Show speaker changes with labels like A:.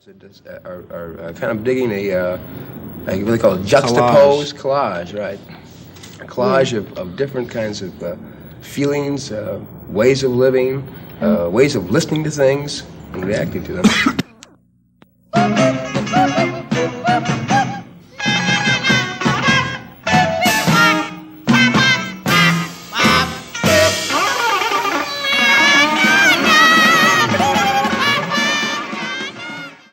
A: are kind of digging what they call a juxtaposed collage, right? A collage of different kinds of feelings, ways of living, ways of listening to things and reacting to them.